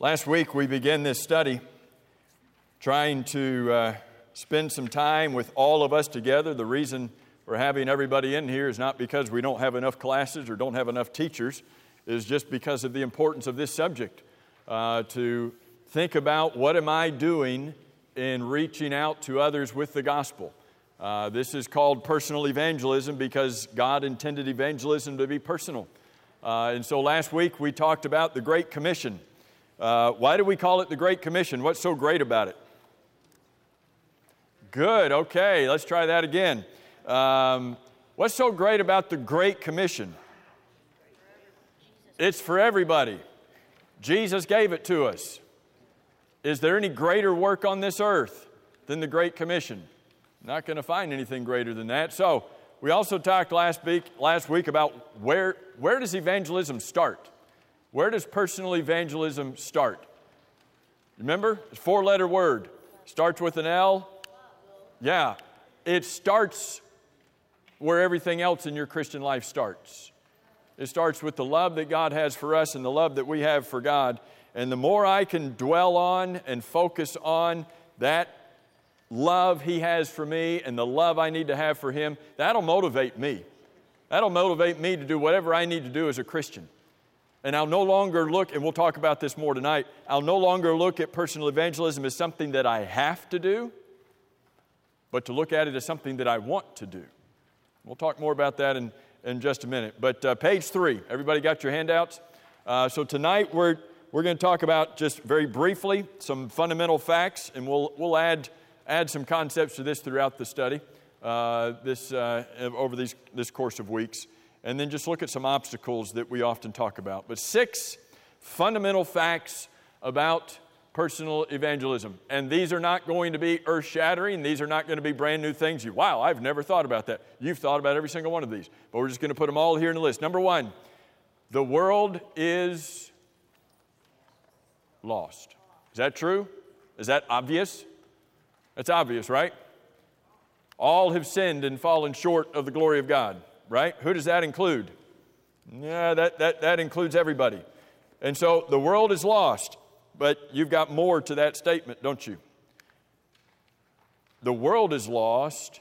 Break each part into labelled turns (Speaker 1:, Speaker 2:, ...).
Speaker 1: Last week we began this study trying to spend some time with all of us together. The reason we're having everybody in here is not because we don't have enough classes or don't have enough teachers. It is just because of the importance of this subject. To think about what am I doing in reaching out to others with the gospel. This is called personal evangelism because God intended evangelism to be personal. And so last week we talked about the Great Commission. Why do we call it the Great Commission? What's so great about it? Good, okay, let's try that again. What's so great about the Great Commission? It's for everybody. Jesus gave it to us. Is there any greater work on this earth than the Great Commission? Not going to find anything greater than that. So we also talked last week about where does evangelism start? Where does personal evangelism start? Remember? It's a four-letter word. Starts with an L. Yeah. It starts where everything else in your Christian life starts. It starts with the love that God has for us and the love that we have for God. And the more I can dwell on and focus on that love He has for me and the love I need to have for Him, that'll motivate me. That'll motivate me to do whatever I need to do as a Christian. And I'll no longer look, and we'll talk about this more tonight, I'll no longer look at personal evangelism as something that I have to do, but to look at it as something that I want to do. We'll talk more about that in just a minute. But page 3, everybody got your handouts? So tonight we're going to talk about, just very briefly, some fundamental facts, and we'll add some concepts to this throughout the study over this course of weeks. And then just look at some obstacles that we often talk about. But 6 fundamental facts about personal evangelism. And these are not going to be earth-shattering. These are not going to be brand new things. Wow, I've never thought about that. You've thought about every single one of these. But we're just going to put them all here in the list. Number 1, the world is lost. Is that true? Is that obvious? That's obvious, right? All have sinned and fallen short of the glory of God. Right? Who does that include? Yeah, that includes everybody. And so the world is lost, but you've got more to that statement, don't you? The world is lost.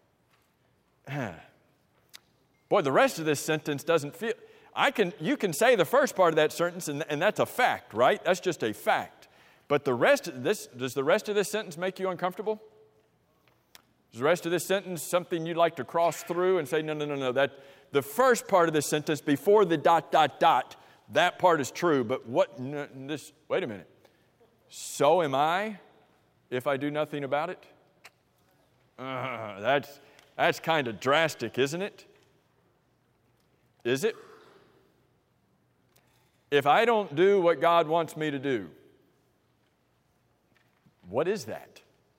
Speaker 1: Boy, the rest of this sentence doesn't feel... You can say the first part of that sentence, and that's a fact, right? That's just a fact. But does the rest of this sentence make you uncomfortable? Is the rest of this sentence something you'd like to cross through and say, no, that the first part of this sentence before the ... that part is true, but wait a minute. So am I if I do nothing about it? That's kind of drastic, isn't it? Is it? If I don't do what God wants me to do, what is that?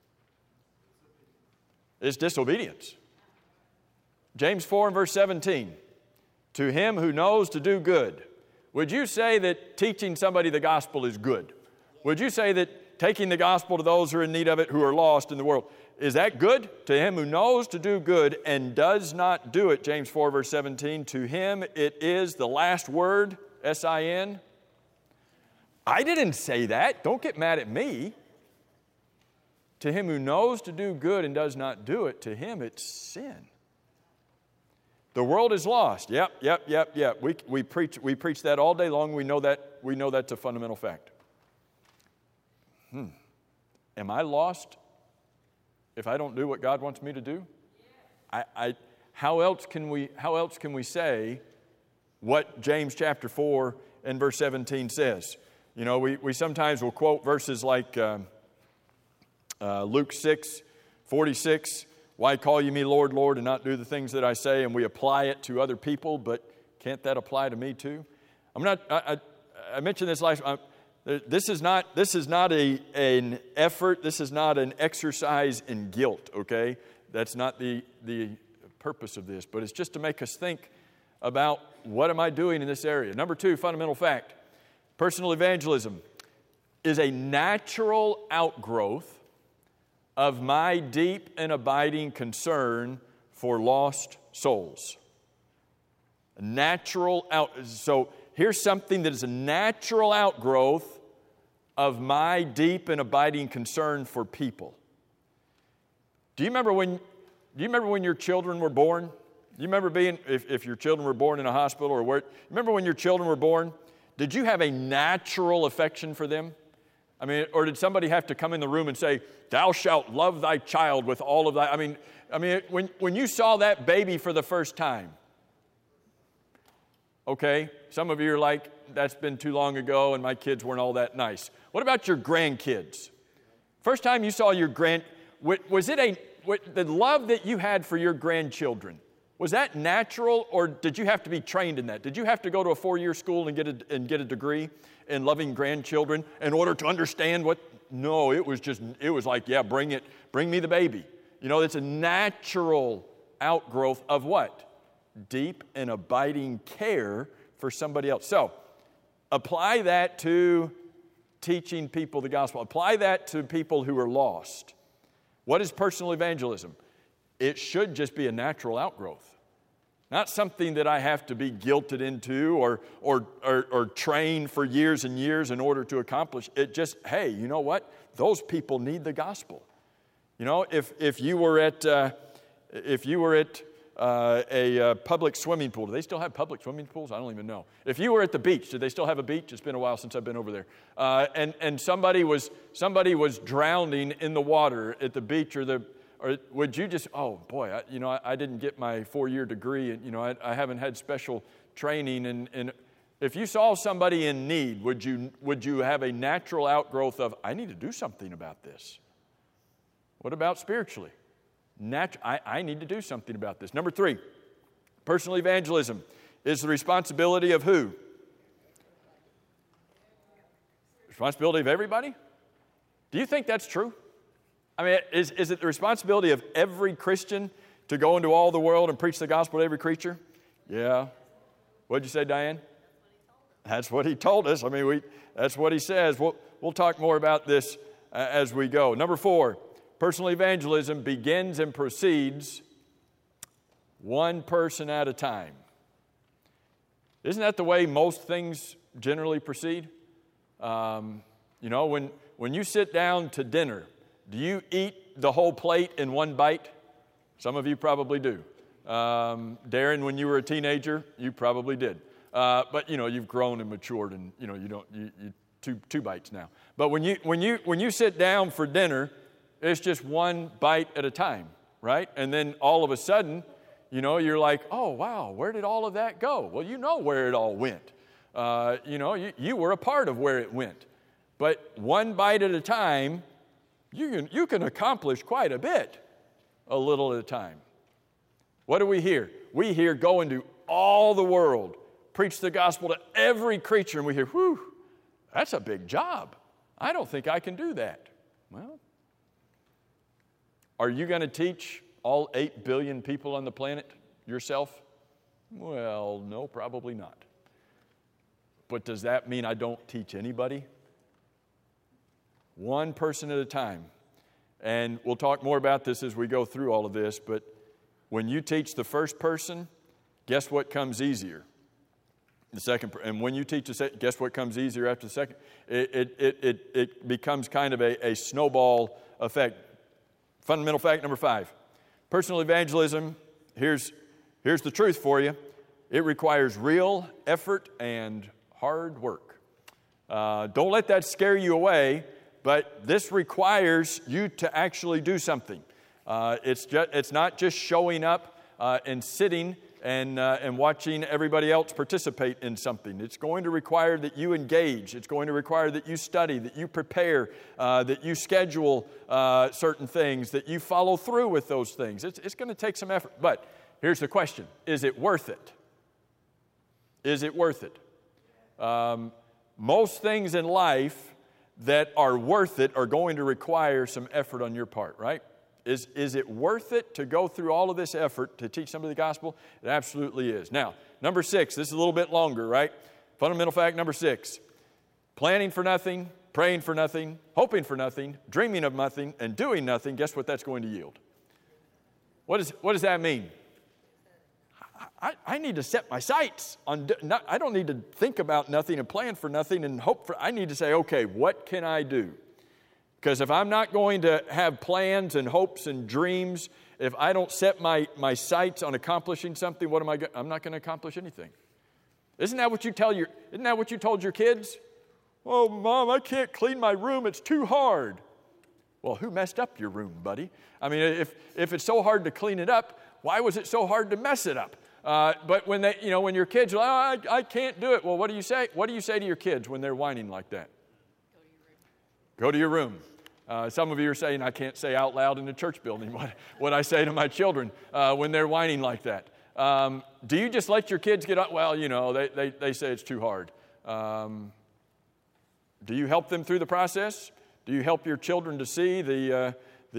Speaker 1: It's disobedience. James 4 and verse 17. To him who knows to do good. Would you say that teaching somebody the gospel is good? Would you say that taking the gospel to those who are in need of it, who are lost in the world, is that good? To him who knows to do good and does not do it, James 4 verse 17, to him it is the last word, S-I-N. I didn't say that. Don't get mad at me. To him who knows to do good and does not do it, to him it's sin. The world is lost. Yep. We preach that all day long. We know that's a fundamental fact. Am I lost if I don't do what God wants me to do? How else can we say what James chapter 4 and verse 17 says? You know, we sometimes will quote verses like Luke 6:46, why call you me Lord, Lord, and not do the things that I say? And we apply it to other people, but can't that apply to me too? I mentioned this last time. This is not an effort. This is not an exercise in guilt, okay? That's not the purpose of this, but it's just to make us think about what am I doing in this area. Number 2, fundamental fact. Personal evangelism is a natural outgrowth of my deep and abiding concern for lost souls. So here's something that is a natural outgrowth of my deep and abiding concern for people. Do you remember when your children were born? Do you remember if your children were born in a hospital or where? Remember when your children were born? Did you have a natural affection for them? I mean, or did somebody have to come in the room and say, "Thou shalt love thy child with all of thy"? I mean, when you saw that baby for the first time, okay, some of you are like, "That's been too long ago, and my kids weren't all that nice." What about your grandkids? First time you saw your was it the love that you had for your grandchildren? Was that natural, or did you have to be trained in that? Did you have to go to a 4-year school and get a degree in loving grandchildren in order to understand what? No, it was like, yeah, bring me the baby. You know, it's a natural outgrowth of what? Deep and abiding care for somebody else. So, apply that to teaching people the gospel. Apply that to people who are lost. What is personal evangelism? It should just be a natural outgrowth. Not something that I have to be guilted into or train for years and years in order to accomplish. It just, hey, you know what? Those people need the gospel. You know, if you were at a public swimming pool, do they still have public swimming pools? I don't even know. If you were at the beach, do they still have a beach? It's been a while since I've been over there. And somebody was drowning in the water at the beach or would you just, oh boy, I didn't get my 4-year degree, and I haven't had special training. And if you saw somebody in need, would you have a natural outgrowth of, I need to do something about this? What about spiritually? I need to do something about this. Number 3, personal evangelism is the responsibility of who? Responsibility of everybody? Do you think that's true? I mean, is it the responsibility of every Christian to go into all the world and preach the gospel to every creature? Yeah. What'd you say, Diane? That's what he told us. I mean, that's what he says. We'll talk more about this as we go. Number 4, personal evangelism begins and proceeds one person at a time. Isn't that the way most things generally proceed? When you sit down to dinner, do you eat the whole plate in one bite? Some of you probably do. Darren, when you were a teenager, you probably did. But you've grown and matured, and you two bites now. But when you sit down for dinner, it's just one bite at a time, right? And then all of a sudden, you're like, oh wow, where did all of that go? Well, you know where it all went. You were a part of where it went. But one bite at a time, you can accomplish quite a bit, a little at a time. What do we hear? We hear go into all the world, preach the gospel to every creature, and we hear, whew, that's a big job. I don't think I can do that. Well, are you going to teach all 8 billion people on the planet yourself? Well, no, probably not. But does that mean I don't teach anybody? One person at a time. And we'll talk more about this as we go through all of this, but when you teach the first person, guess what comes easier? The second, and when you teach the second, guess what comes easier after the second? It becomes kind of a snowball effect. Fundamental fact number 5. Personal evangelism, here's the truth for you. It requires real effort and hard work. Don't let that scare you away, but this requires you to actually do something. It's not just showing up and sitting and watching everybody else participate in something. It's going to require that you engage. It's going to require that you study, that you prepare, that you schedule certain things, that you follow through with those things. It's going to take some effort. But here's the question. Is it worth it? Is it worth it? Most things in life that are worth it are going to require some effort on your part, right? Is it worth it to go through all of this effort to teach somebody the gospel? It absolutely is. Now, number 6, this is a little bit longer, right? Fundamental fact number 6. Planning for nothing, praying for nothing, hoping for nothing, dreaming of nothing, and doing nothing. Guess what that's going to yield? What does that mean? I need to set my sights on, I don't need to think about nothing and plan for nothing and hope for, I need to say, okay, what can I do? Because if I'm not going to have plans and hopes and dreams, if I don't set my sights on accomplishing something, I'm not going to accomplish anything. Isn't that what you told your kids? Oh, Mom, I can't clean my room. It's too hard. Well, who messed up your room, buddy? I mean, if it's so hard to clean it up, why was it so hard to mess it up? But when when your kids are like, I can't do it. Well, what do you say? What do you say to your kids when they're whining like that? Go to your room. Some of you are saying, I can't say out loud in the church building what I say to my children when they're whining like that. Do you just let your kids get up? Well, they say it's too hard. Do you help them through the process? Do you help your children to see the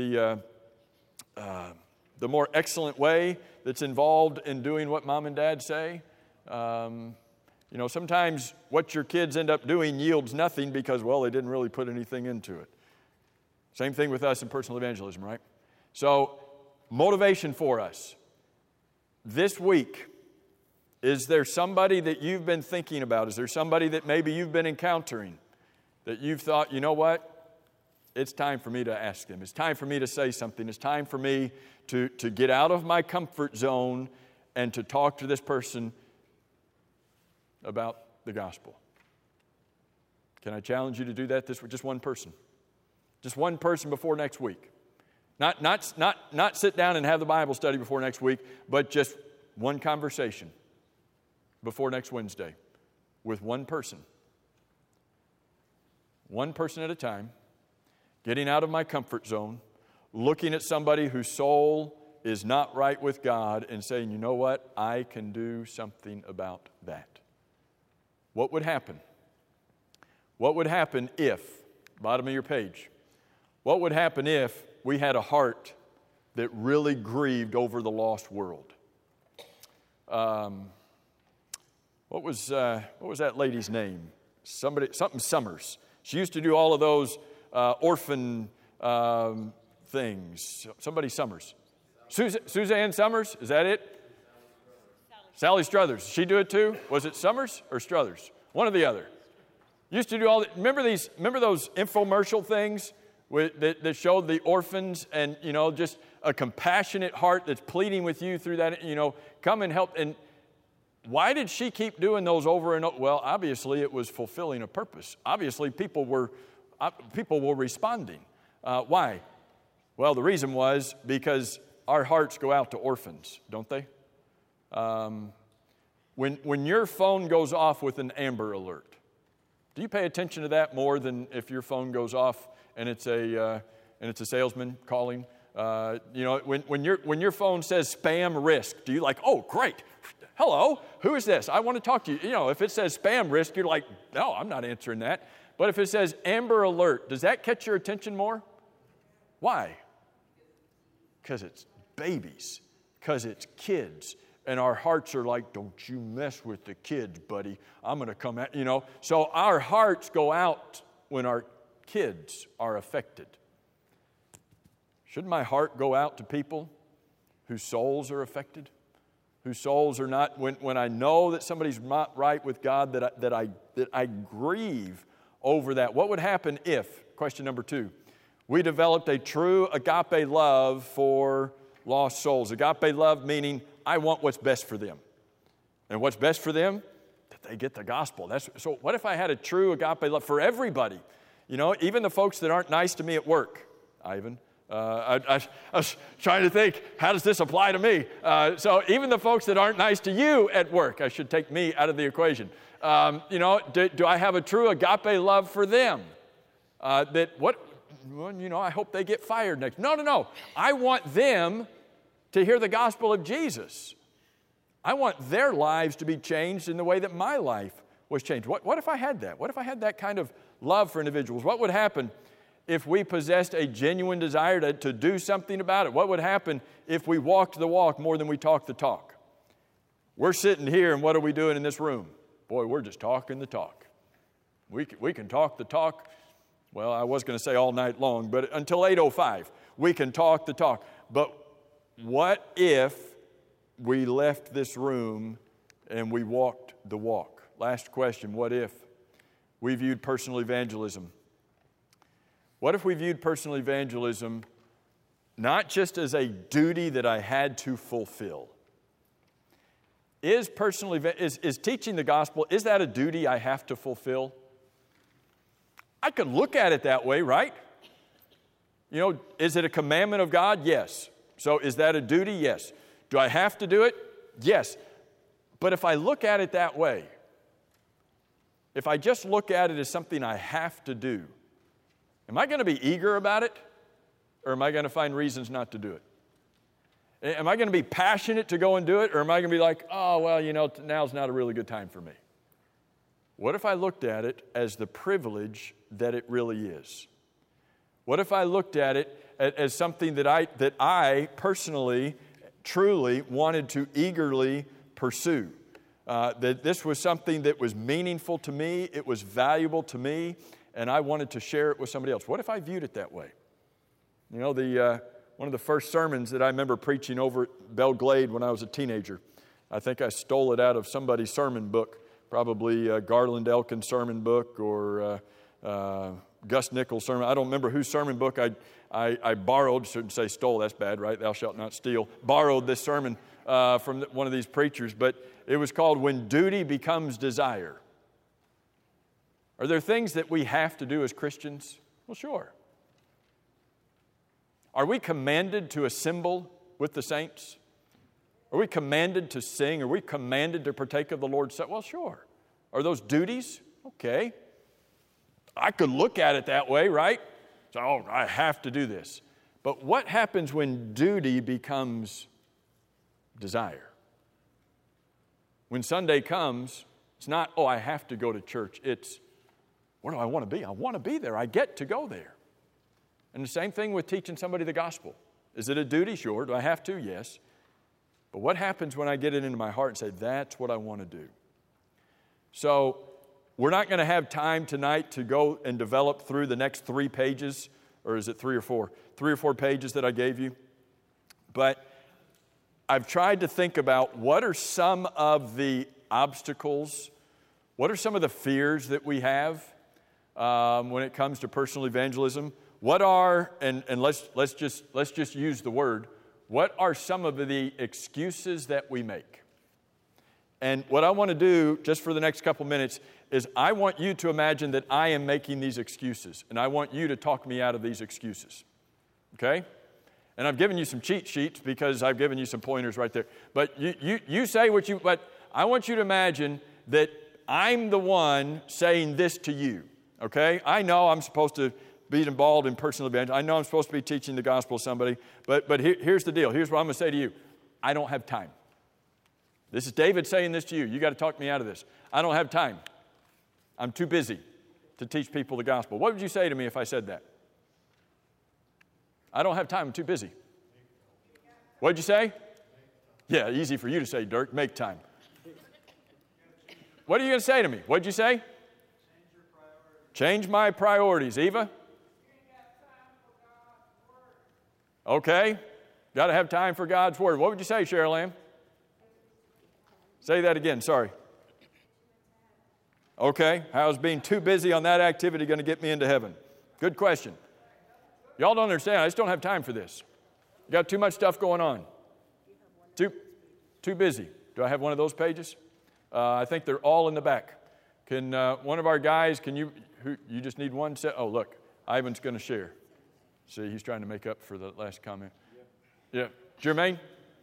Speaker 1: more excellent way that's involved in doing what Mom and Dad say? Sometimes what your kids end up doing yields nothing because, they didn't really put anything into it. Same thing with us in personal evangelism, right? So, motivation for us. This week, is there somebody that you've been thinking about? Is there somebody that maybe you've been encountering that you've thought, you know what? It's time for me to ask them. It's time for me to say something. It's time for me to get out of my comfort zone and to talk to this person about the gospel. Can I challenge you to do that this week? Just one person. Just one person before next week. Not sit down and have the Bible study before next week, but just one conversation before next Wednesday with one person. One person at a time, getting out of my comfort zone, looking at somebody whose soul is not right with God and saying, you know what, I can do something about that. What would happen? What would happen if, bottom of your page, what would happen if we had a heart that really grieved over the lost world? What was that lady's name? Something Summers. She used to do all of those orphan things. Somebody Summers. Suzanne Summers, is that it? Sally Struthers. Did she do it too? Was it Summers or Struthers? One or the other. Used to do all that. Remember those infomercial things that showed the orphans and, just a compassionate heart that's pleading with you through that, come and help. And why did she keep doing those over and over? Well, obviously it was fulfilling a purpose. Obviously people were responding. Why? Well, the reason was because our hearts go out to orphans, don't they? When your phone goes off with an Amber Alert, do you pay attention to that more than if your phone goes off and it's a salesman calling? When your phone says spam risk, do you like, oh, great, hello, who is this? I want to talk to you. If it says spam risk, you're like, no, I'm not answering that. But if it says Amber Alert, does that catch your attention more? Why? Because it's babies, because it's kids. And our hearts are like, don't you mess with the kids, buddy. I'm going to come at, So our hearts go out when our kids are affected. Shouldn't my heart go out to people whose souls are affected? Whose souls are not, when I know that somebody's not right with God, that I grieve over that. What would happen if, question number 2, we developed a true agape love for lost souls? Agape love meaning I want what's best for them. And what's best for them? That they get the gospel. So what if I had a true agape love for everybody? Even the folks that aren't nice to me at work. Ivan, I was trying to think, how does this apply to me? So even the folks that aren't nice to you at work, I should take me out of the equation. Do I have a true agape love for them? I hope they get fired next. No. I want them to hear the gospel of Jesus. I want their lives to be changed in the way that my life was changed. What if I had that? What if I had that kind of love for individuals? What would happen if we possessed a genuine desire to do something about it? What would happen if we walked the walk more than we talked the talk? We're sitting here, and what are we doing in this room? Boy, we're just talking the talk. We can talk the talk. Well, I was going to say all night long, but until 8:05, we can talk the talk. But what if we left this room and we walked the walk? Last question, what if we viewed personal evangelism? What if we viewed personal evangelism not just as a duty that I had to fulfill? Is teaching the gospel, is that a duty I have to fulfill? I could look at it that way, right? You know, is it a commandment of God? Yes. So is that a duty? Yes. Do I have to do it? Yes. But if I look at it that way, if I just look at it as something I have to do, am I going to be eager about it? Or am I going to find reasons not to do it? Am I going to be passionate to go and do it? Or am I going to be like, oh, well, you know, now's not a really good time for me? What if I looked at it as the privilege that it really is? What if I looked at it as something that I personally, truly wanted to eagerly pursue? That this was something that was meaningful to me, it was valuable to me, and I wanted to share it with somebody else. What if I viewed it that way? You know, one of the first sermons that I remember preaching over at Belle Glade when I was a teenager, I think I stole it out of somebody's sermon book, probably Garland Elkin's sermon book or Gus Nichols' sermon. I don't remember whose sermon book I borrowed. Shouldn't say stole, that's bad, right? Thou shalt not steal. Borrowed this sermon from one of these preachers, but it was called When Duty Becomes Desire. Are there things that we have to do as Christians? Well, sure. Are we commanded to assemble with the saints? Are we commanded to sing? Are we commanded to partake of the Lord's Supper? Well, sure. Are those duties? Okay. I could look at it that way, right? So, oh, I have to do this. But what happens when duty becomes desire? When Sunday comes, it's not, oh, I have to go to church. It's, where do I want to be? I want to be there. I get to go there. And the same thing with teaching somebody the gospel. Is it a duty? Sure. Do I have to? Yes. But what happens when I get it into my heart and say, that's what I want to do? So we're not going to have time tonight to go and develop through the next 3 pages, or is it 3 or 4? 3 or 4 pages that I gave you. But I've tried to think about what are some of the obstacles, what are some of the fears that we have when it comes to personal evangelism. What are, and let's just use the word, what are some of the excuses that we make? And what I want to do, just for the next couple minutes, is I want you to imagine that I am making these excuses, and I want you to talk me out of these excuses. Okay? And I've given you some cheat sheets because I've given you some pointers right there. But you say what you, but I want you to imagine that I'm the one saying this to you. Okay? I know I'm supposed to be involved in personal evangelism. I know I'm supposed to be teaching the gospel to somebody, but here's the deal. Here's what I'm going to say to you. I don't have time. This is David saying this to you. You got to talk me out of this. I don't have time. I'm too busy to teach people the gospel. What would you say to me if I said that? I don't have time. I'm too busy. What'd you say? Yeah, easy for you to say, Dirk. Make time. What are you going to say to me? What'd you say? Change my priorities. Eva? Okay. Got to have time for God's Word. What would you say, Cheryl Ann? Say that again. Sorry. Okay. How's being too busy on that activity going to get me into heaven? Good question. Y'all don't understand. I just don't have time for this. Got too much stuff going on. Too busy. Do I have one of those pages? I think they're all in the back. Can one of our guys, you just need one set? Oh, look. Ivan's going to share. See, he's trying to make up for the last comment. Yeah. Jermaine?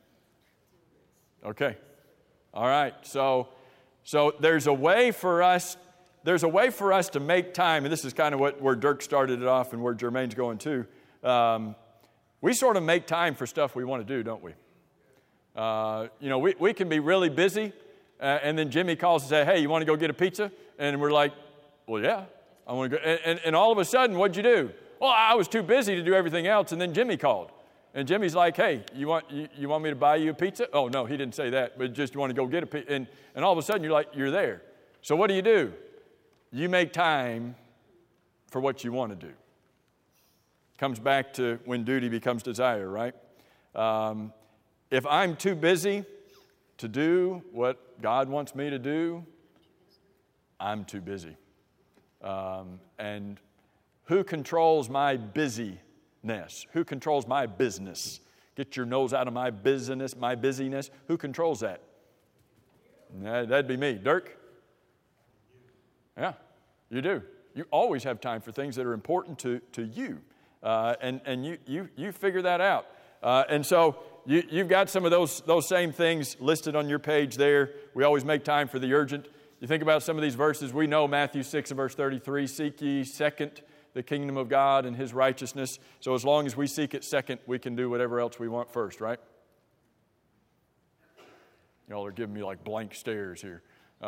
Speaker 1: Okay. All right. So there's a way for us to make time, and this is kind of where Dirk started it off and where Jermaine's going too. We sort of make time for stuff we want to do, don't we? We can be really busy, and then Jimmy calls and says, hey, you want to go get a pizza? And we're like, well, yeah, I want to go. And all of a sudden, what'd you do? Well, I was too busy to do everything else, and then Jimmy called. And Jimmy's like, hey, you want me to buy you a pizza? Oh, no, he didn't say that, but just you want to go get a pizza. And all of a sudden, you're there. So what do? You make time for what you want to do. Comes back to when duty becomes desire, right? If I'm too busy, to do what God wants me to do, I'm too busy. And who controls my busyness? Who controls my business? Get your nose out of my business, my busyness. Who controls that? That'd be me. Dirk? Yeah, you do. You always have time for things that are important to you. And you figure that out. And so you've got some of those same things listed on your page there. We always make time for the urgent. You think about some of these verses. We know Matthew 6 and verse 33, seek ye second the kingdom of God and his righteousness. So as long as we seek it second, we can do whatever else we want first, right? Y'all are giving me like blank stares here.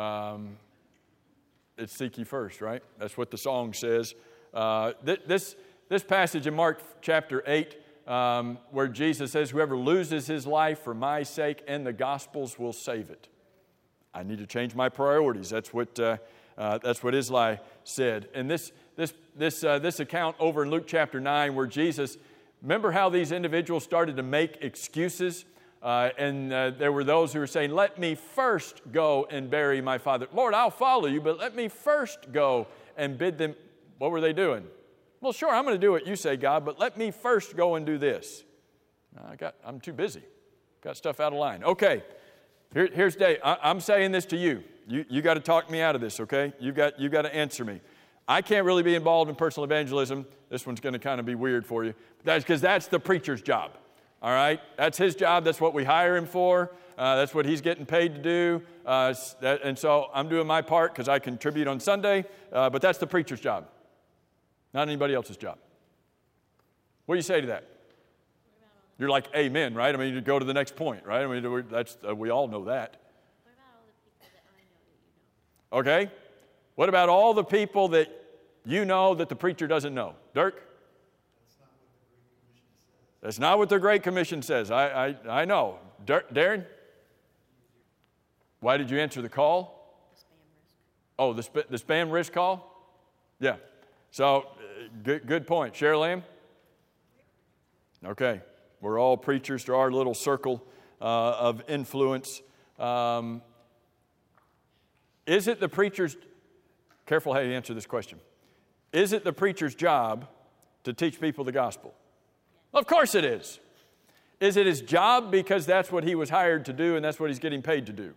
Speaker 1: It's seek ye first, right? That's what the song says. This passage in Mark chapter 8, where Jesus says, whoever loses his life for my sake and the gospel's will save it. I need to change my priorities. That's what Isli said. And this account over in Luke chapter 9, where Jesus, remember how these individuals started to make excuses? And there were those who were saying, let me first go and bury my father. Lord, I'll follow you, but let me first go and bid them. What were they doing? Well, sure, I'm going to do what you say, God, but let me first go and do this. I'm too busy. Got stuff out of line. Okay, here's Dave. I'm saying this to you. You got to talk me out of this, okay? You got to answer me. I can't really be involved in personal evangelism. This one's going to kind of be weird for you. That's because that's the preacher's job. All right? That's his job. That's what we hire him for. That's what he's getting paid to do. And so I'm doing my part because I contribute on Sunday. But that's the preacher's job, not anybody else's job. What do you say to that? You're like, amen, right? I mean, you go to the next point, right? I mean, we all know that. Okay. What about all the people that you know that the preacher doesn't know? Dirk? That's not what the Great Commission says. I know. Darren? Why did you answer the call? The spam risk. Oh, the spam risk call? Yeah. So, good point. Cheryl Lamb? Okay. We're all preachers to our little circle of influence. Is it the preacher's... Careful how you answer this question. Is it the preacher's job to teach people the gospel? Of course it is. Is it his job because that's what he was hired to do and that's what he's getting paid to do?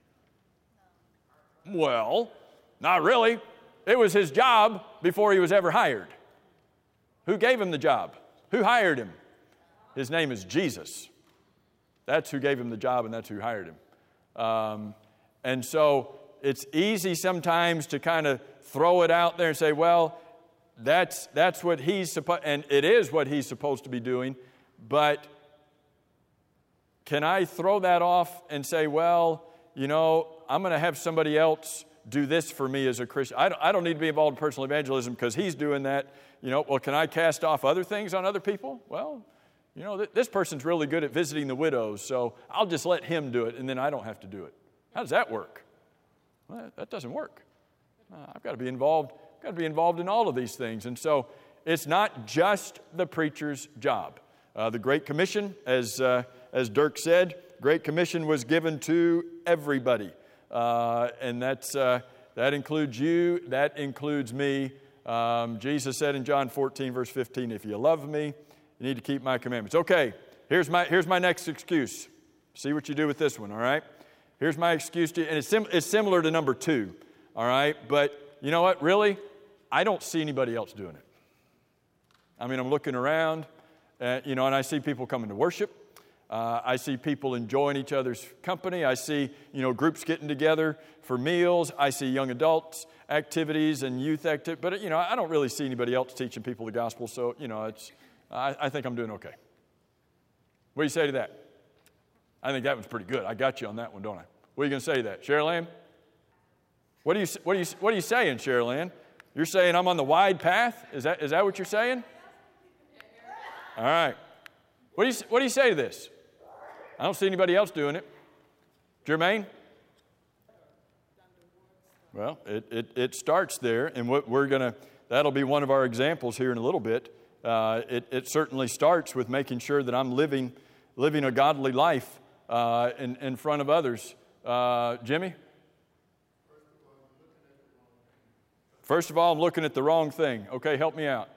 Speaker 1: Well, not really. It was his job before he was ever hired. Who gave him the job? Who hired him? His name is Jesus. That's who gave him the job and that's who hired him. And so it's easy sometimes to kind of throw it out there and say, well, that's what he's supposed, and it is what he's supposed to be doing, but can I throw that off and say, well, I'm going to have somebody else do this for me as a Christian. I don't need to be involved in personal evangelism because he's doing that. Well, can I cast off other things on other people? Well, this person's really good at visiting the widows, so I'll just let him do it, and then I don't have to do it. How does that work? Well, that doesn't work. I've got to be involved. Got to be involved in all of these things. And so it's not just the preacher's job. The Great Commission, as Dirk said, Great Commission was given to everybody. And that includes you, that includes me. Jesus said in John 14, verse 15, if you love me, you need to keep my commandments. Okay, here's my next excuse. See what you do with this one, all right? Here's my excuse to you, and it's similar to number 2, all right? But you know what, really? I don't see anybody else doing it. I mean, I'm looking around, and I see people coming to worship. I see people enjoying each other's company. I see, groups getting together for meals. I see young adults activities and youth activities. But, I don't really see anybody else teaching people the gospel. So, I think I'm doing okay. What do you say to that? I think that one's pretty good. I got you on that one, don't I? What are you going to say to that? Cheryl Ann? What are you saying, Cheryl Ann? You're saying I'm on the wide path? Is that what you're saying? All right. What do you say to this? I don't see anybody else doing it. Jermaine? Well, it starts there, and that'll be one of our examples here in a little bit. It certainly starts with making sure that I'm living a godly life in front of others. Jimmy? First of all, I'm looking at the wrong thing. Okay, help me out.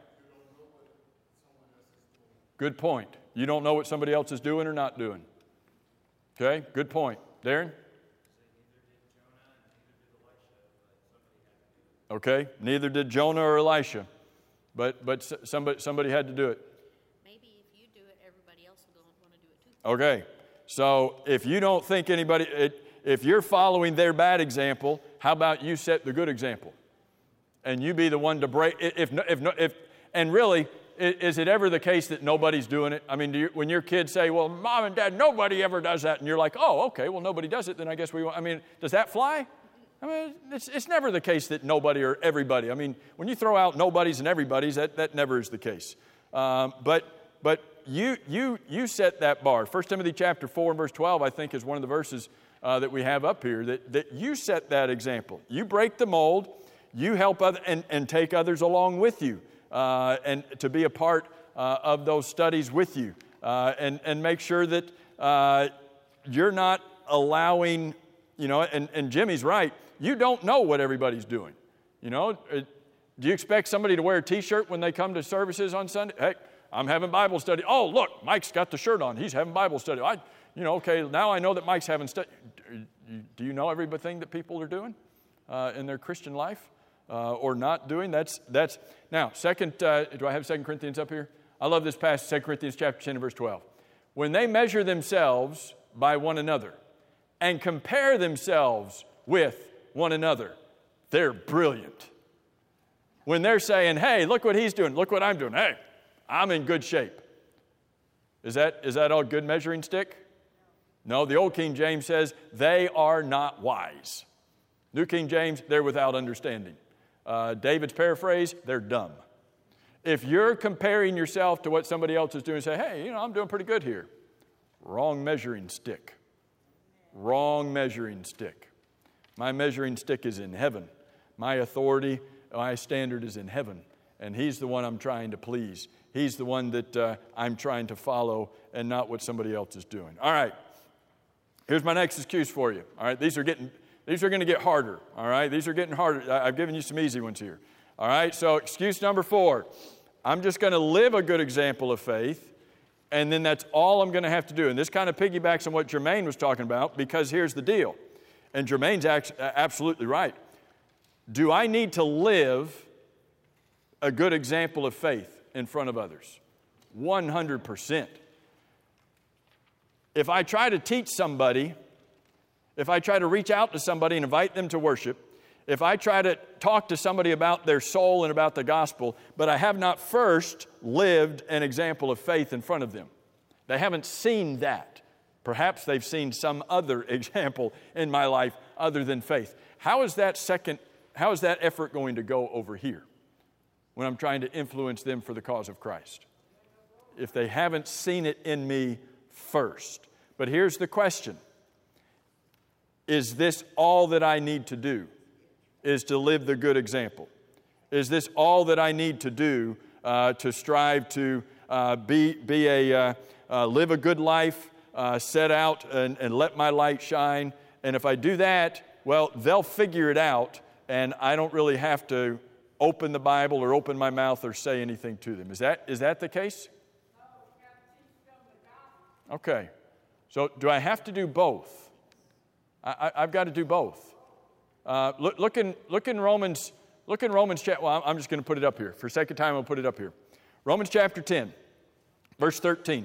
Speaker 1: Good point. You don't know what somebody else is doing or not doing. Okay, good point. Darren? Okay, neither did Jonah or Elisha, but somebody had to do it.
Speaker 2: Maybe if you do it, everybody else will want to do it too.
Speaker 1: Okay, so if you don't think if you're following their bad example, how about you set the good example? And you be the one to break. And really, is it ever the case that nobody's doing it? I mean, when your kids say, well, Mom and Dad, nobody ever does that, and you're like, oh, okay, well, nobody does it, then I guess we won't. I mean, does that fly? I mean, it's never the case that nobody or everybody. I mean, when you throw out nobodies and everybody's, that never is the case. But you set that bar. 1 Timothy chapter 4 and verse 12, I think, is one of the verses that we have up here, that you set that example. You break the mold. You help others and take others along with you, and to be a part of those studies with you, and make sure that you're not allowing, and Jimmy's right, you don't know what everybody's doing. Do you expect somebody to wear a T-shirt when they come to services on Sunday? Hey, I'm having Bible study. Oh, look, Mike's got the shirt on. He's having Bible study. Okay, now I know that Mike's having study. Do you know everything that people are doing in their Christian life? Or not doing. That's now, do I have 2 Corinthians up here? I love this passage, 2 Corinthians chapter 10 and verse 12. When they measure themselves by one another and compare themselves with one another, they're brilliant. When they're saying, hey, look what he's doing, look what I'm doing, hey, I'm in good shape. Is that all good measuring stick? No, the old King James says, they are not wise. New King James, they're without understanding. David's paraphrase, they're dumb. If you're comparing yourself to what somebody else is doing and say, hey, I'm doing pretty good here. Wrong measuring stick. Wrong measuring stick. My measuring stick is in heaven. My authority, my standard is in heaven. And he's the one I'm trying to please. He's the one that I'm trying to follow and not what somebody else is doing. All right. Here's my next excuse for you. All right. These are going to get harder. All right. These are getting harder. I've given you some easy ones here. All right. So excuse number 4. I'm just going to live a good example of faith. And then that's all I'm going to have to do. And this kind of piggybacks on what Jermaine was talking about, because here's the deal. And Jermaine's absolutely right. Do I need to live a good example of faith in front of others? 100%. If I try to teach somebody, if I try to reach out to somebody and invite them to worship, if I try to talk to somebody about their soul and about the gospel, but I have not first lived an example of faith in front of them, they haven't seen that. Perhaps they've seen some other example in my life other than faith. How is that effort going to go over here when I'm trying to influence them for the cause of Christ? If they haven't seen it in me first. But here's the question. Is this all that I need to do? Is to live the good example? Is this all that I need to do to strive to live a good life, set out and let my light shine? And if I do that, well, they'll figure it out, and I don't really have to open the Bible or open my mouth or say anything to them. Is that the case? Okay. So do I have to do both? I've got to do both. Look in Romans. Look in Romans chapter. Well, I'm just going to put it up here for the sake of time. I'll put it up here. Romans chapter 10, verse 13.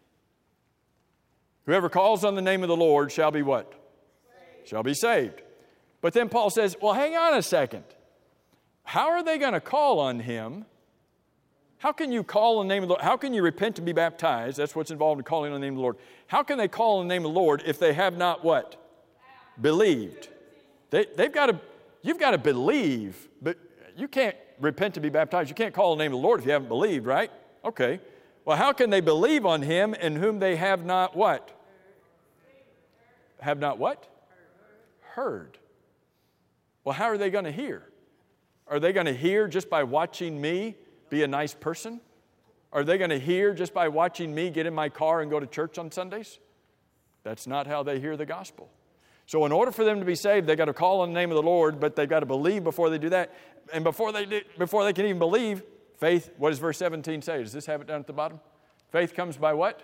Speaker 1: Whoever calls on the name of the Lord shall be what? Saved. Shall be saved. But then Paul says, well, hang on a second. How are they going to call on him? How can you call on the name of the Lord? How can you repent and be baptized? That's what's involved in calling on the name of the Lord. How can they call on the name of the Lord if they have not what? Believed. You've got to believe, but you can't repent to be baptized. You can't call on the name of the Lord if you haven't believed, right? Okay. Well, how can they believe on him in whom they have not what? Have not what? Heard. Well, how are they going to hear? Are they going to hear just by watching me be a nice person? Are they going to hear just by watching me get in my car and go to church on Sundays? That's not how they hear the gospel. So in order for them to be saved, they've got to call on the name of the Lord, but they've got to believe before they do that. And before they can even believe, faith, what does verse 17 say? Does this have it down at the bottom? Faith comes by what?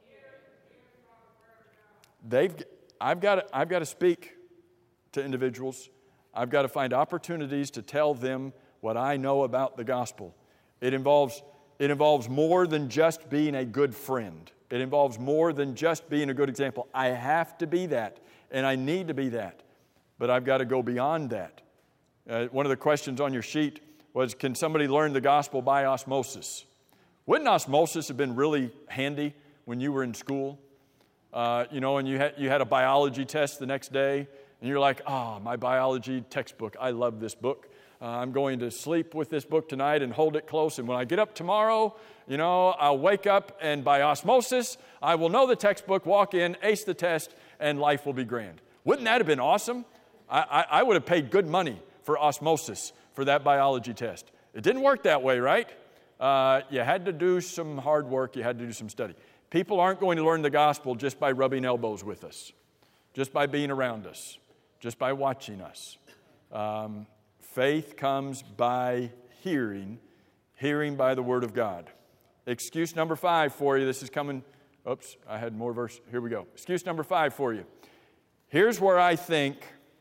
Speaker 1: I've got to speak to individuals. I've got to find opportunities to tell them what I know about the gospel. It involves more than just being a good friend. It involves more than just being a good example. I have to be that, and I need to be that. But I've got to go beyond that. One of the questions on your sheet was, can somebody learn the gospel by osmosis? Wouldn't osmosis have been really handy when you were in school? And you had a biology test the next day, and you're like, my biology textbook, I love this book. I'm going to sleep with this book tonight and hold it close, and when I get up tomorrow, I'll wake up, and by osmosis, I will know the textbook, walk in, ace the test, and life will be grand. Wouldn't that have been awesome? I would have paid good money for osmosis for that biology test. It didn't work that way, right? You had to do some hard work. You had to do some study. People aren't going to learn the gospel just by rubbing elbows with us, just by being around us, just by watching us. Faith comes by hearing by the Word of God. Excuse number 5 for you. This is coming. Oops, I had more verse. Here we go. Excuse number 5 for you. Here's where I think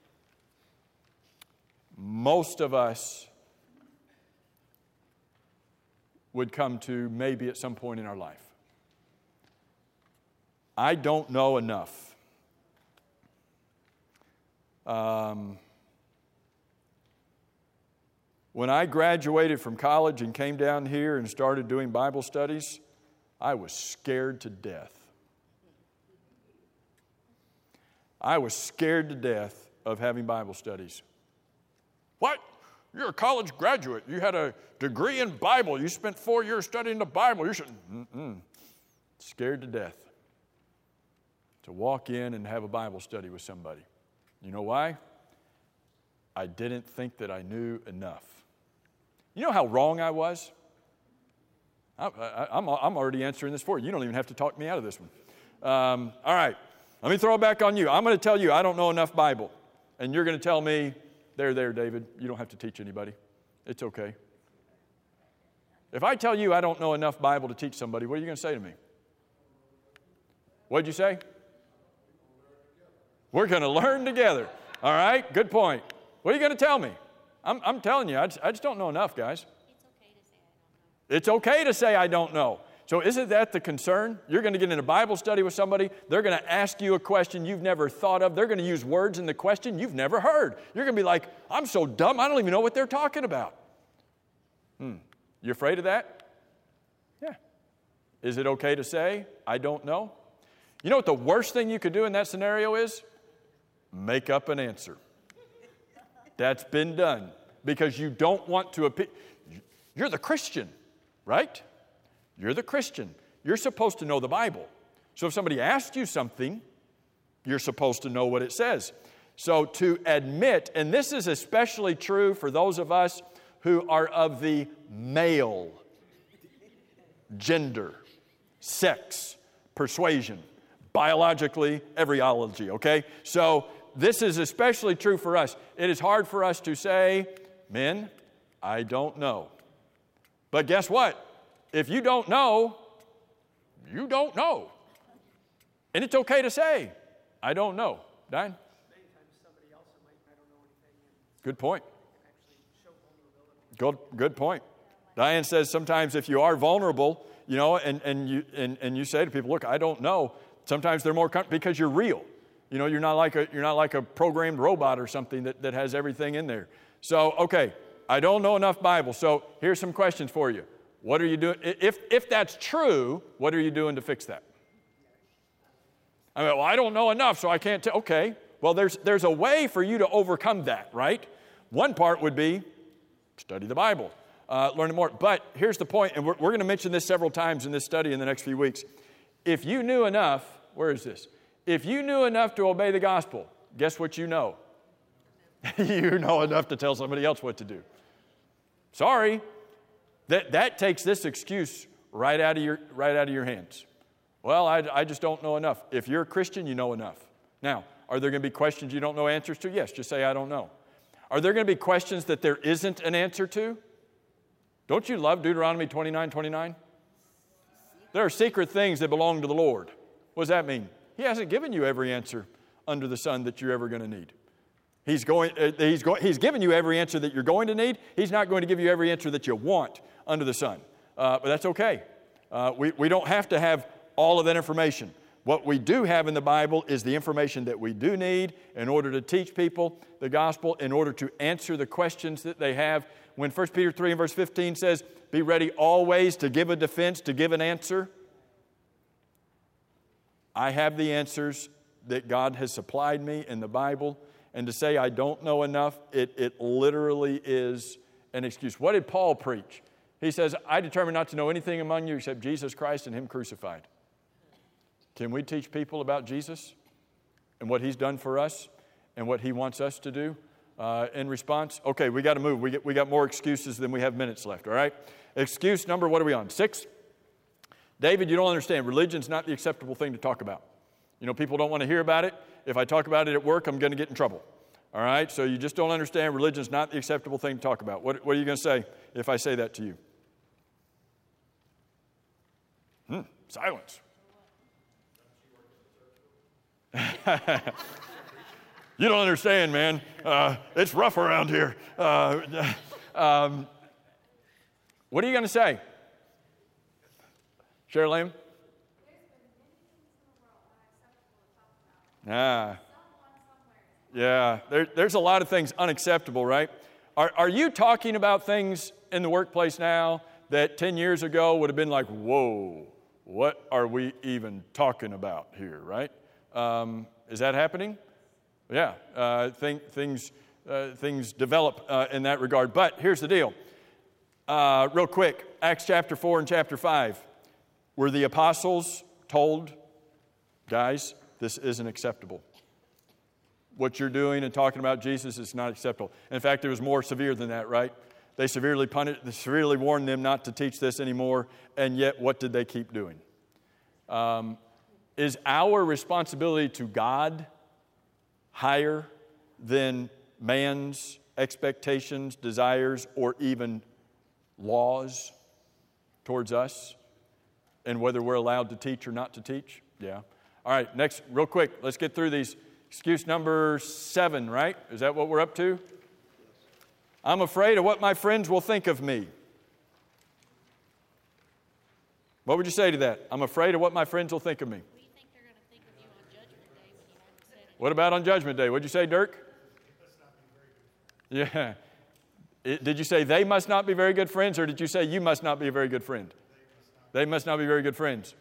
Speaker 1: most of us would come to maybe at some point in our life. I don't know enough. When I graduated from college and came down here and started doing Bible studies, I was scared to death. I was scared to death of having Bible studies. What? You're a college graduate. You had a degree in Bible. You spent 4 years studying the Bible. You should... Scared to death to walk in and have a Bible study with somebody. You know why? I didn't think that I knew enough. You know how wrong I was? I'm already answering this for you. You don't even have to talk me out of this one. All right. Let me throw it back on you. I'm going to tell you I don't know enough Bible. And you're going to tell me, there, David, you don't have to teach anybody. It's okay. If I tell you I don't know enough Bible to teach somebody, what are you going to say to me? What'd you say? We're going to learn together. All right, good point. What are you going to tell me? I'm telling you, I just don't know enough, guys. It's okay to say I don't know. So isn't that the concern? You're going to get in a Bible study with somebody. They're going to ask you a question you've never thought of. They're going to use words in the question you've never heard. You're going to be like, I'm so dumb, I don't even know what they're talking about. You afraid of that? Yeah. Is it okay to say, I don't know? You know what the worst thing you could do in that scenario is? Make up an answer. That's been done because you don't want to appear. You're the Christian, right? You're the Christian. You're supposed to know the Bible. So if somebody asks you something, you're supposed to know what it says. So to admit, and this is especially true for those of us who are of the male gender, sex, persuasion, biologically, everyology, okay? So this is especially true for us. It is hard for us to say, men, I don't know. But guess what? If you don't know, you don't know. And it's okay to say, I don't know. Diane?
Speaker 3: Many times somebody else might, I don't know anything.
Speaker 1: Good point.
Speaker 3: Actually show vulnerability.
Speaker 1: Good point. Diane says sometimes if you are vulnerable, and you say to people, look, I don't know. Sometimes they're more comfortable because you're real. You're not like a programmed robot or something that has everything in there. So, okay, I don't know enough Bible. So here's some questions for you. What are you doing? If that's true, what are you doing to fix that? I don't know enough, so I can't tell. Okay, well, there's a way for you to overcome that, right? One part would be study the Bible, learn more. But here's the point, and we're going to mention this several times in this study in the next few weeks. If you knew enough, where is this? If you knew enough to obey the gospel, guess what you know? You know enough to tell somebody else what to do. Sorry. That takes this excuse right out of your hands. Well, I just don't know enough. If you're a Christian, you know enough. Now, are there going to be questions you don't know answers to? Yes, just say, I don't know. Are there going to be questions that there isn't an answer to? Don't you love Deuteronomy 29:29? There are secret things that belong to the Lord. What does that mean? He hasn't given you every answer under the sun that you're ever going to need. He's given you every answer that you're going to need. He's not going to give you every answer that you want under the sun. But that's okay. We don't have to have all of that information. What we do have in the Bible is the information that we do need in order to teach people the gospel, in order to answer the questions that they have. When 1 Peter 3 and verse 15 says, be ready always to give a defense, to give an answer. I have the answers that God has supplied me in the Bible. And to say I don't know enough, it literally is an excuse. What did Paul preach? He says, I determined not to know anything among you except Jesus Christ and Him crucified. Can we teach people about Jesus and what He's done for us and what He wants us to do in response? Okay, we got to move. We got more excuses than we have minutes left, all right? Excuse number, what are we on? 6? David, you don't understand. Religion's not the acceptable thing to talk about. You know, people don't want to hear about it. If I talk about it at work, I'm going to get in trouble. All right? So you just don't understand. Religion's not the acceptable thing to talk about. What are you going to say if I say that to you? Silence. You don't understand, man. It's rough around here. What are you going to say? Sherilyn? Yeah, there's a lot of things unacceptable, right? Are you talking about things in the workplace now that 10 years ago would have been like, whoa, what are we even talking about here, right? Is that happening? Yeah, things develop in that regard. But here's the deal. Real quick, Acts chapter 4 and chapter 5. Were the apostles told, guys, this isn't acceptable? What you're doing and talking about Jesus is not acceptable. In fact, it was more severe than that, right? They severely warned them not to teach this anymore, and yet what did they keep doing? Is our responsibility to God higher than man's expectations, desires, or even laws towards us? And whether we're allowed to teach or not to teach? Yeah. All right, next, real quick, let's get through these. Excuse number 7, right? Is that what we're up to? I'm afraid of what my friends will think of me. What would you say to that? I'm afraid of what my friends will think of me.
Speaker 2: What do you think they're going to think of you on Judgment Day when you haven't said it?
Speaker 1: What about on Judgment Day? What'd you say, Dirk? Yeah. Did you say they must not be very good friends, or did you say you must not be a very good friend? They must not be very good friends.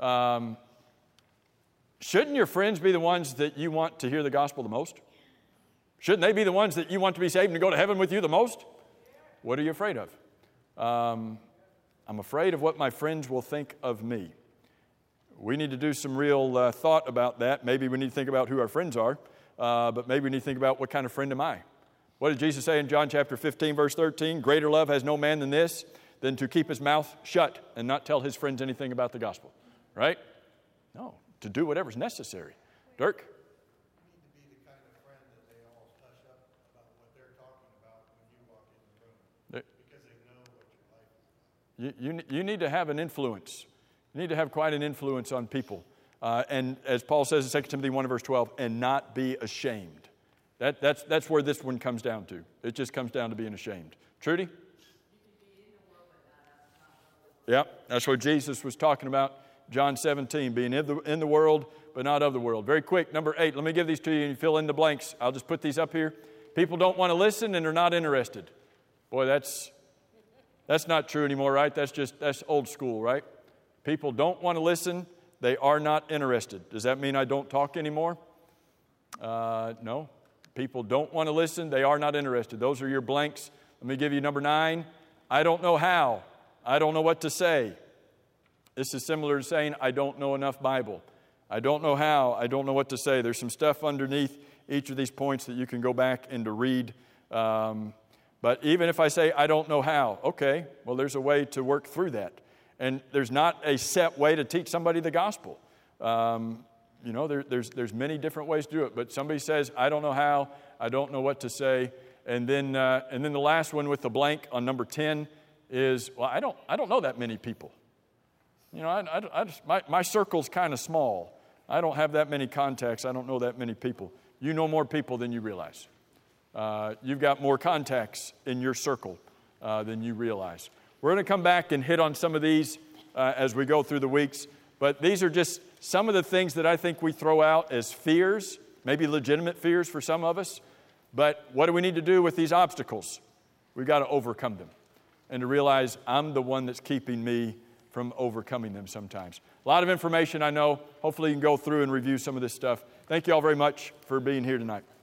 Speaker 1: Shouldn't your friends be the ones that you want to hear the gospel the most? Shouldn't they be the ones that you want to be saved and to go to heaven with you the most? What are you afraid of? I'm afraid of what my friends will think of me. We need to do some real thought about that. Maybe we need to think about who our friends are, but maybe we need to think about what kind of friend am I? What did Jesus say in John chapter 15, verse 13? Greater love has no man than this, than to keep his mouth shut and not tell his friends anything about the gospel. Right? No, to do whatever's necessary. Dirk?
Speaker 4: You need to be the kind of friend that they all hush up about what they're talking about when you walk in the room, because they know what your life is.
Speaker 1: You need to have an influence. You need to have quite an influence on people. And as Paul says in 2 Timothy 1 verse 12, and not be ashamed. That's where this one comes down to. It just comes down to being ashamed. Trudy? Yeah, that's what Jesus was talking about. John 17, being in the world, but not of the world. Very quick, number 8. Let me give these to you and you fill in the blanks. I'll just put these up here. People don't want to listen and they're not interested. Boy, that's not true anymore, right? That's old school, right? People don't want to listen. They are not interested. Does that mean I don't talk anymore? No. People don't want to listen. They are not interested. Those are your blanks. Let me give you number 9. I don't know how. I don't know what to say. This is similar to saying, I don't know enough Bible. I don't know how. I don't know what to say. There's some stuff underneath each of these points that you can go back and to read. But even if I say, I don't know how, okay, well, there's a way to work through that. And there's not a set way to teach somebody the gospel. There's many different ways to do it. But somebody says, I don't know how, I don't know what to say. And then the last one with the blank on number 10 is, well, I don't know that many people. My circle's kind of small. I don't have that many contacts. I don't know that many people. You know more people than you realize. You've got more contacts in your circle than you realize. We're going to come back and hit on some of these as we go through the weeks. But these are just some of the things that I think we throw out as fears, maybe legitimate fears for some of us. But what do we need to do with these obstacles? We've got to overcome them and to realize I'm the one that's keeping me from overcoming them sometimes. A lot of information, I know. Hopefully you can go through and review some of this stuff. Thank you all very much for being here tonight.